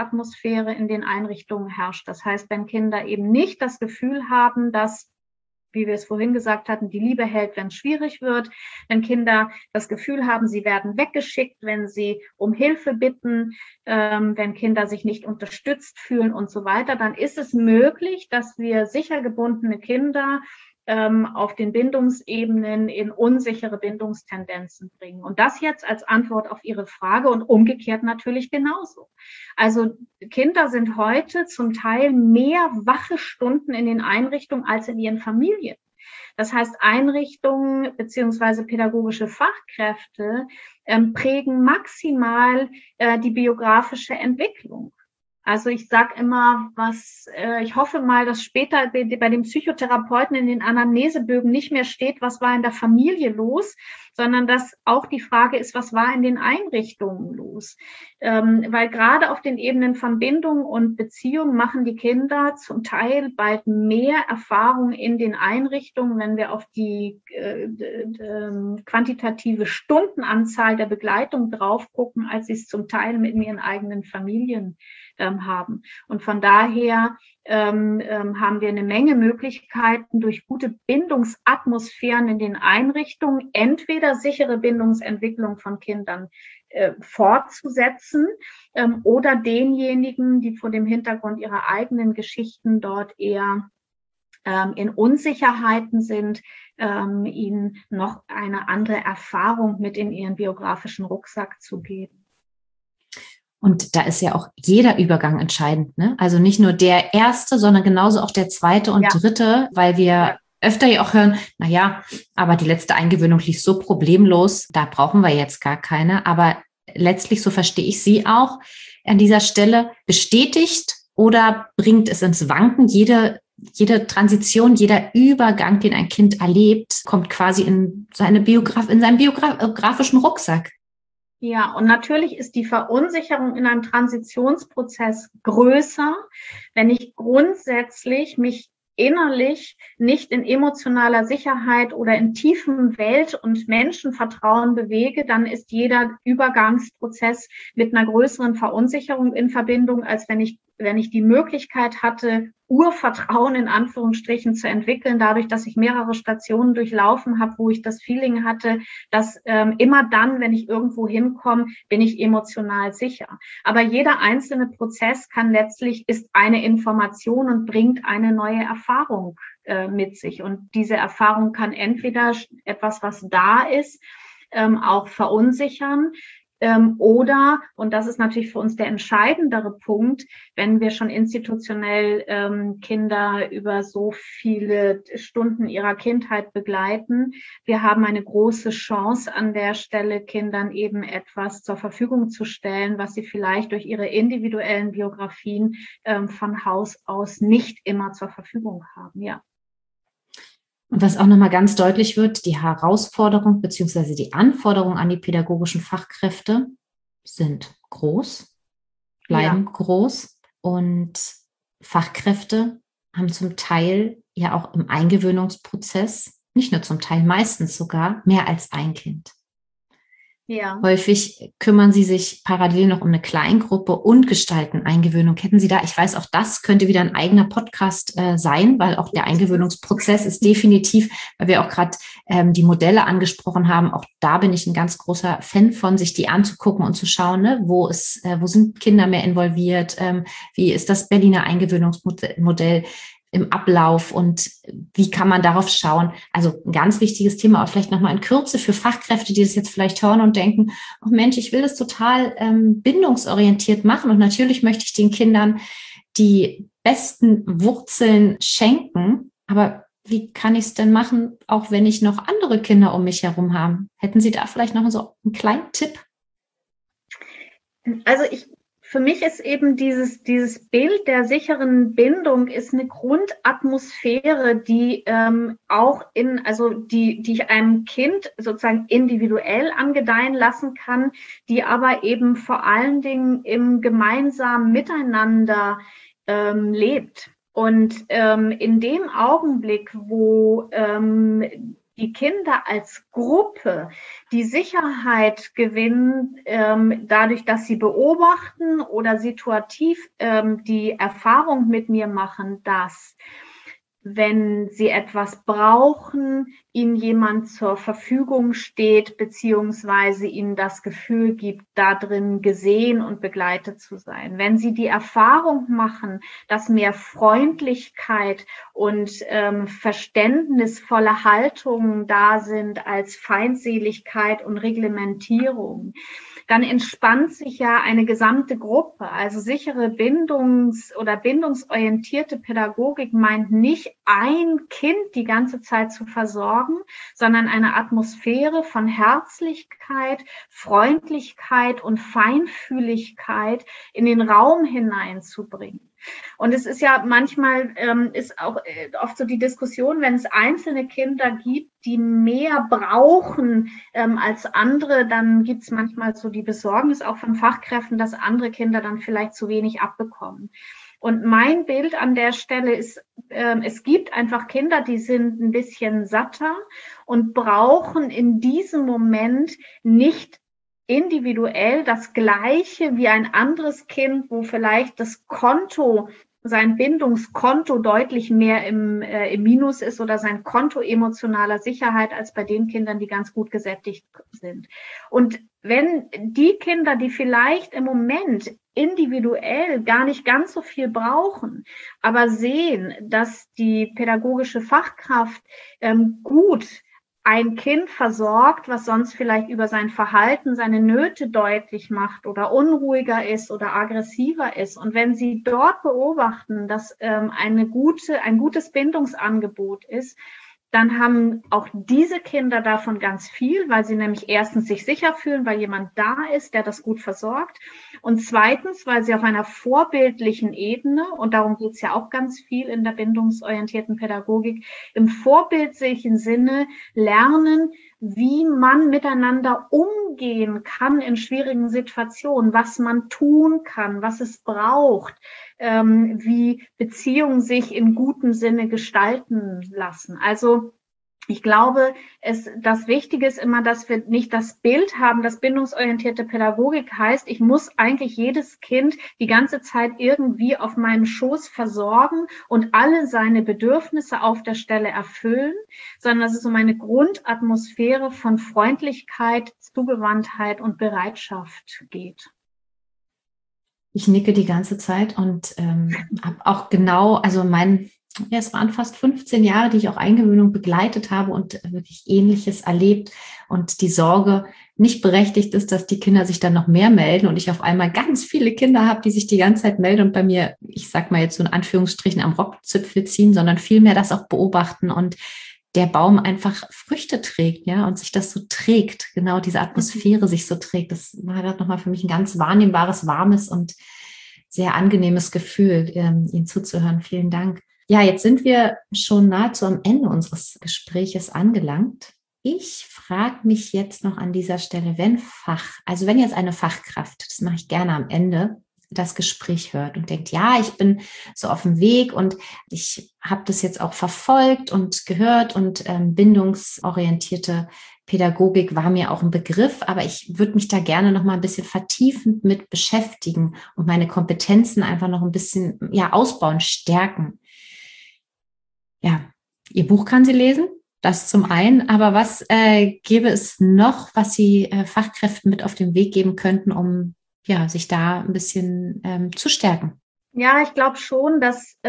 C: Bindungsatmosphäre in den Einrichtungen herrscht. Das heißt, wenn Kinder eben nicht das Gefühl haben, dass wie wir es vorhin gesagt hatten, die Liebe hält, wenn es schwierig wird, wenn Kinder das Gefühl haben, sie werden weggeschickt, wenn sie um Hilfe bitten, wenn Kinder sich nicht unterstützt fühlen und so weiter, dann ist es möglich, dass wir sicher gebundene Kinder auf den Bindungsebenen in unsichere Bindungstendenzen bringen. Und das jetzt als Antwort auf Ihre Frage und umgekehrt natürlich genauso. Also Kinder sind heute zum Teil mehr wache Stunden in den Einrichtungen als in ihren Familien. Das heißt, Einrichtungen beziehungsweise pädagogische Fachkräfte prägen maximal die biografische Entwicklung. Also ich sage immer, ich hoffe mal, dass später bei dem Psychotherapeuten in den Anamnesebögen nicht mehr steht, was war in der Familie los, sondern dass auch die Frage ist, was war in den Einrichtungen los. Weil gerade auf den Ebenen von Bindung und Beziehung machen die Kinder zum Teil bald mehr Erfahrung in den Einrichtungen, wenn wir auf die quantitative Stundenanzahl der Begleitung drauf gucken, als sie es zum Teil in ihren eigenen Familien haben. Und von daher haben wir eine Menge Möglichkeiten, durch gute Bindungsatmosphären in den Einrichtungen entweder sichere Bindungsentwicklung von Kindern fortzusetzen oder denjenigen, die vor dem Hintergrund ihrer eigenen Geschichten dort eher in Unsicherheiten sind, ihnen noch eine andere Erfahrung mit in ihren biografischen Rucksack zu geben.
B: Und da ist ja auch jeder Übergang entscheidend, ne? Also nicht nur der erste, sondern genauso auch der zweite und dritte, weil wir öfter ja auch hören, aber die letzte Eingewöhnung lief so problemlos, da brauchen wir jetzt gar keine. Aber letztlich, so verstehe ich Sie auch, an dieser Stelle bestätigt oder bringt es ins Wanken. Jede Transition, jeder Übergang, den ein Kind erlebt, kommt quasi in seinen biografischen Rucksack.
C: Ja, und natürlich ist die Verunsicherung in einem Transitionsprozess größer, wenn ich grundsätzlich mich innerlich nicht in emotionaler Sicherheit oder in tiefem Welt- und Menschenvertrauen bewege, dann ist jeder Übergangsprozess mit einer größeren Verunsicherung in Verbindung, als wenn ich die Möglichkeit hatte, Urvertrauen in Anführungsstrichen zu entwickeln, dadurch, dass ich mehrere Stationen durchlaufen habe, wo ich das Feeling hatte, dass immer dann, wenn ich irgendwo hinkomme, bin ich emotional sicher. Aber jeder einzelne Prozess ist eine Information und bringt eine neue Erfahrung mit sich. Und diese Erfahrung kann entweder etwas, was da ist, auch verunsichern, oder, und das ist natürlich für uns der entscheidendere Punkt, wenn wir schon institutionell Kinder über so viele Stunden ihrer Kindheit begleiten, wir haben eine große Chance an der Stelle, Kindern eben etwas zur Verfügung zu stellen, was sie vielleicht durch ihre individuellen Biografien von Haus aus nicht immer zur Verfügung haben, ja.
B: Und was auch nochmal ganz deutlich wird, die Herausforderung bzw. die Anforderungen an die pädagogischen Fachkräfte sind groß, bleiben groß, und Fachkräfte haben zum Teil ja auch im Eingewöhnungsprozess, nicht nur zum Teil, meistens sogar mehr als ein Kind. Ja. Häufig kümmern sie sich parallel noch um eine Kleingruppe und gestalten Eingewöhnung. Hätten Sie da, ich weiß, auch das könnte wieder ein eigener Podcast sein, weil auch der Eingewöhnungsprozess ist definitiv, weil wir auch gerade die Modelle angesprochen haben, auch da bin ich ein ganz großer Fan von, sich die anzugucken und zu schauen, ne, wo sind Kinder mehr involviert, wie ist das Berliner Eingewöhnungsmodell im Ablauf und wie kann man darauf schauen? Also ein ganz wichtiges Thema, aber vielleicht nochmal in Kürze für Fachkräfte, die das jetzt vielleicht hören und denken, oh Mensch, ich will das total bindungsorientiert machen und natürlich möchte ich den Kindern die besten Wurzeln schenken, aber wie kann ich es denn machen, auch wenn ich noch andere Kinder um mich herum habe? Hätten Sie da vielleicht noch so einen kleinen Tipp?
C: Also für mich ist eben dieses Bild der sicheren Bindung ist eine Grundatmosphäre, die die ich einem Kind sozusagen individuell angedeihen lassen kann, die aber eben vor allen Dingen im gemeinsamen Miteinander lebt. Und in dem Augenblick, wo die Kinder als Gruppe die Sicherheit gewinnen, dadurch, dass sie beobachten oder situativ die Erfahrung mit mir machen, dass wenn sie etwas brauchen, ihnen jemand zur Verfügung steht, beziehungsweise ihnen das Gefühl gibt, da drin gesehen und begleitet zu sein. Wenn sie die Erfahrung machen, dass mehr Freundlichkeit und verständnisvolle Haltungen da sind als Feindseligkeit und Reglementierung, dann entspannt sich ja eine gesamte Gruppe. Also sichere bindungsorientierte Pädagogik meint nicht, ein Kind die ganze Zeit zu versorgen, sondern eine Atmosphäre von Herzlichkeit, Freundlichkeit und Feinfühligkeit in den Raum hineinzubringen. Und es ist ja manchmal, ist auch oft so die Diskussion, wenn es einzelne Kinder gibt, die mehr brauchen als andere, dann gibt es manchmal so die Besorgnis auch von Fachkräften, dass andere Kinder dann vielleicht zu wenig abbekommen. Und mein Bild an der Stelle ist, es gibt einfach Kinder, die sind ein bisschen satter und brauchen in diesem Moment nicht individuell das Gleiche wie ein anderes Kind, wo vielleicht das Konto, sein Bindungskonto deutlich mehr im Minus ist oder sein Konto emotionaler Sicherheit als bei den Kindern, die ganz gut gesättigt sind. Und wenn die Kinder, die vielleicht im Moment individuell gar nicht ganz so viel brauchen, aber sehen, dass die pädagogische Fachkraft gut ein Kind versorgt, was sonst vielleicht über sein Verhalten seine Nöte deutlich macht oder unruhiger ist oder aggressiver ist. Und wenn Sie dort beobachten, dass ein gutes Bindungsangebot ist, dann haben auch diese Kinder davon ganz viel, weil sie nämlich erstens sich sicher fühlen, weil jemand da ist, der das gut versorgt. Und zweitens, weil sie auf einer vorbildlichen Ebene, und darum geht es ja auch ganz viel in der bindungsorientierten Pädagogik, im vorbildlichen Sinne lernen, wie man miteinander umgehen kann in schwierigen Situationen, was man tun kann, was es braucht, wie Beziehungen sich in gutem Sinne gestalten lassen. Also ich glaube, das Wichtige ist immer, dass wir nicht das Bild haben, dass bindungsorientierte Pädagogik heißt, ich muss eigentlich jedes Kind die ganze Zeit irgendwie auf meinem Schoß versorgen und alle seine Bedürfnisse auf der Stelle erfüllen, sondern dass es um eine Grundatmosphäre von Freundlichkeit, Zugewandtheit und Bereitschaft geht.
B: Ich nicke die ganze Zeit und habe auch genau, also es waren fast 15 Jahre, die ich auch Eingewöhnung begleitet habe und wirklich Ähnliches erlebt und die Sorge nicht berechtigt ist, dass die Kinder sich dann noch mehr melden und ich auf einmal ganz viele Kinder habe, die sich die ganze Zeit melden und bei mir, ich sag mal jetzt so in Anführungsstrichen, am Rockzipfel ziehen, sondern vielmehr das auch beobachten und der Baum einfach Früchte trägt, ja, und sich das so trägt, genau diese Atmosphäre sich so trägt. Das war gerade nochmal für mich ein ganz wahrnehmbares, warmes und sehr angenehmes Gefühl, Ihnen zuzuhören. Vielen Dank. Ja, jetzt sind wir schon nahezu am Ende unseres Gespräches angelangt. Ich frage mich jetzt noch an dieser Stelle, wenn jetzt eine Fachkraft, das mache ich gerne am Ende, das Gespräch hört und denkt, ja, ich bin so auf dem Weg und ich habe das jetzt auch verfolgt und gehört und bindungsorientierte Pädagogik war mir auch ein Begriff, aber ich würde mich da gerne noch mal ein bisschen vertiefend mit beschäftigen und meine Kompetenzen einfach noch ein bisschen ausbauen, stärken. Ja, Ihr Buch kann sie lesen, das zum einen, aber was gäbe es noch, was Sie Fachkräften mit auf den Weg geben könnten, um sich da ein bisschen zu stärken?
C: Ja, ich glaube schon, dass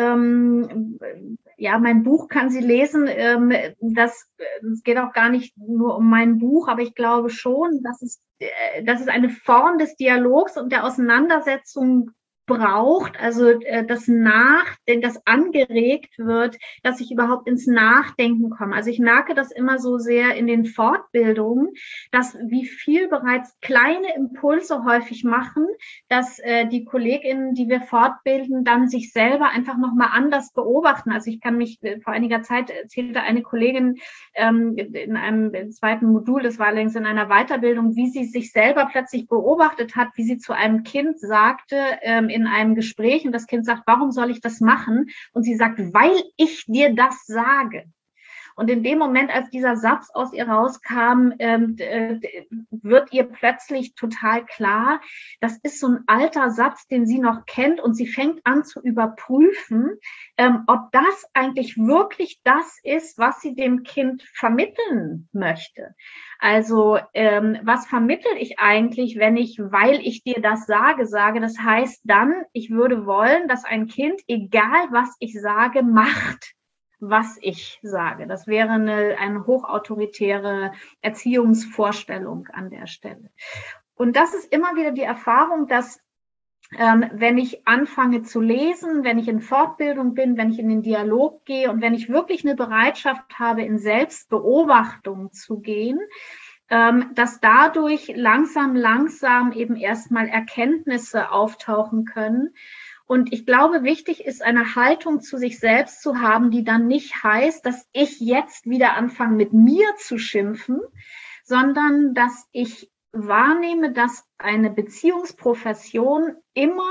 C: mein Buch kann sie lesen. Es geht auch gar nicht nur um mein Buch, aber ich glaube schon, dass es eine Form des Dialogs und der Auseinandersetzung braucht, also das angeregt wird, dass ich überhaupt ins Nachdenken komme. Also ich merke das immer so sehr in den Fortbildungen, dass wie viel bereits kleine Impulse häufig machen, dass die KollegInnen, die wir fortbilden, dann sich selber einfach nochmal anders beobachten. Also ich kann mich, vor einiger Zeit erzählte eine Kollegin in einem zweiten Modul, das war allerdings in einer Weiterbildung, wie sie sich selber plötzlich beobachtet hat, wie sie zu einem Kind sagte, in einem Gespräch und das Kind sagt, warum soll ich das machen? Und sie sagt, weil ich dir das sage. Und in dem Moment, als dieser Satz aus ihr rauskam, wird ihr plötzlich total klar, das ist so ein alter Satz, den sie noch kennt, und sie fängt an zu überprüfen, ob das eigentlich wirklich das ist, was sie dem Kind vermitteln möchte. Also was vermittle ich eigentlich, wenn ich, weil ich dir das sage? Das heißt dann, ich würde wollen, dass ein Kind, egal was ich sage, macht, was ich sage. Das wäre eine hochautoritäre Erziehungsvorstellung an der Stelle. Und das ist immer wieder die Erfahrung, dass wenn ich anfange zu lesen, wenn ich in Fortbildung bin, wenn ich in den Dialog gehe und wenn ich wirklich eine Bereitschaft habe, in Selbstbeobachtung zu gehen, dass dadurch langsam eben erstmal Erkenntnisse auftauchen können. Und ich glaube, wichtig ist, eine Haltung zu sich selbst zu haben, die dann nicht heißt, dass ich jetzt wieder anfange, mit mir zu schimpfen, sondern dass ich wahrnehme, dass eine Beziehungsprofession immer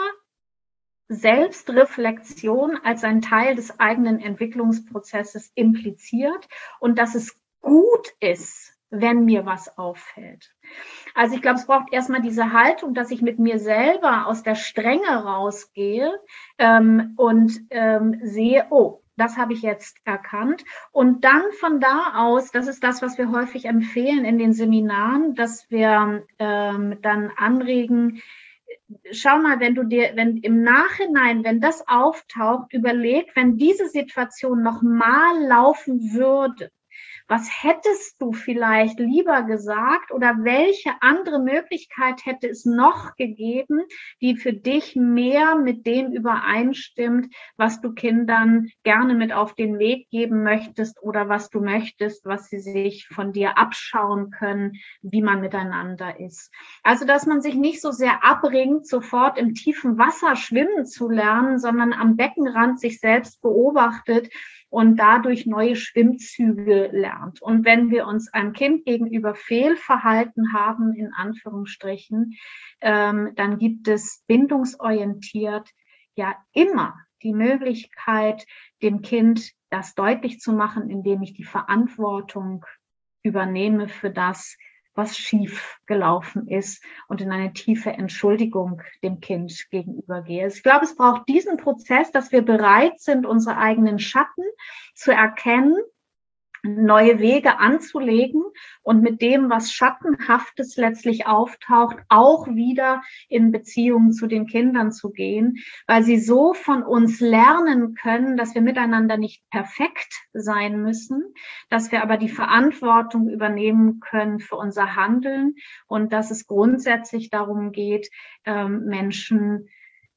C: Selbstreflexion als ein Teil des eigenen Entwicklungsprozesses impliziert und dass es gut ist, wenn mir was auffällt. Also ich glaube, es braucht erstmal diese Haltung, dass ich mit mir selber aus der Strenge rausgehe und sehe, oh, das habe ich jetzt erkannt. Und dann von da aus, das ist das, was wir häufig empfehlen in den Seminaren, dass wir dann anregen, schau mal, wenn im Nachhinein, wenn das auftaucht, überleg, wenn diese Situation nochmal laufen würde, was hättest du vielleicht lieber gesagt oder welche andere Möglichkeit hätte es noch gegeben, die für dich mehr mit dem übereinstimmt, was du Kindern gerne mit auf den Weg geben möchtest oder was du möchtest, was sie sich von dir abschauen können, wie man miteinander ist. Also, dass man sich nicht so sehr abringt, sofort im tiefen Wasser schwimmen zu lernen, sondern am Beckenrand sich selbst beobachtet und dadurch neue Schwimmzüge lernt. Und wenn wir uns einem Kind gegenüber Fehlverhalten haben, in Anführungsstrichen, dann gibt es bindungsorientiert ja immer die Möglichkeit, dem Kind das deutlich zu machen, indem ich die Verantwortung übernehme für das, was schief gelaufen ist und in eine tiefe Entschuldigung dem Kind gegenüber gehe. Ich glaube, es braucht diesen Prozess, dass wir bereit sind, unsere eigenen Schatten zu erkennen, neue Wege anzulegen und mit dem, was Schattenhaftes letztlich auftaucht, auch wieder in Beziehungen zu den Kindern zu gehen, weil sie so von uns lernen können, dass wir miteinander nicht perfekt sein müssen, dass wir aber die Verantwortung übernehmen können für unser Handeln und dass es grundsätzlich darum geht, Menschen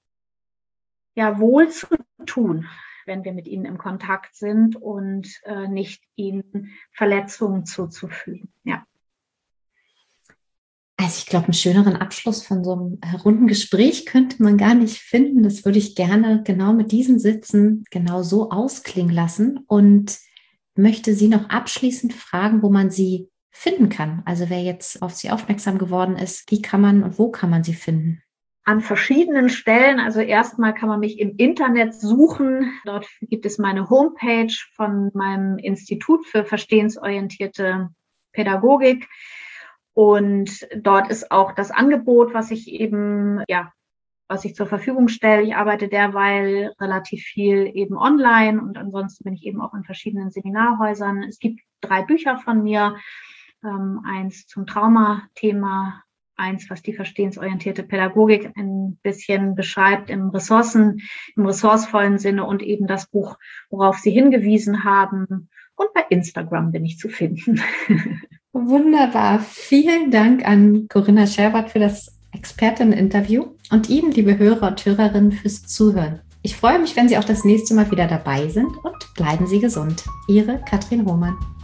C: ja wohl zu tun, wenn wir mit ihnen im Kontakt sind und nicht ihnen Verletzungen zuzufügen. Ja.
B: Also ich glaube, einen schöneren Abschluss von so einem runden Gespräch könnte man gar nicht finden. Das würde ich gerne genau mit diesen Sätzen genau so ausklingen lassen und möchte Sie noch abschließend fragen, wo man Sie finden kann. Also wer jetzt auf Sie aufmerksam geworden ist, wie kann man und wo kann man Sie finden?
C: An verschiedenen Stellen. Also erstmal kann man mich im Internet suchen. Dort gibt es meine Homepage von meinem Institut für verstehensorientierte Pädagogik. Und dort ist auch das Angebot, was ich zur Verfügung stelle. Ich arbeite derweil relativ viel eben online und ansonsten bin ich eben auch in verschiedenen Seminarhäusern. Es gibt 3 Bücher von mir, eins zum Traumathema, eins, was die verstehensorientierte Pädagogik ein bisschen beschreibt im ressourcevollen Sinne und eben das Buch, worauf Sie hingewiesen haben. Und bei Instagram bin ich zu finden.
B: Wunderbar. Vielen Dank an Corinna Scherwart für das Experteninterview und Ihnen, liebe Hörer und Hörerinnen, fürs Zuhören. Ich freue mich, wenn Sie auch das nächste Mal wieder dabei sind und bleiben Sie gesund. Ihre Katrin Hohmann.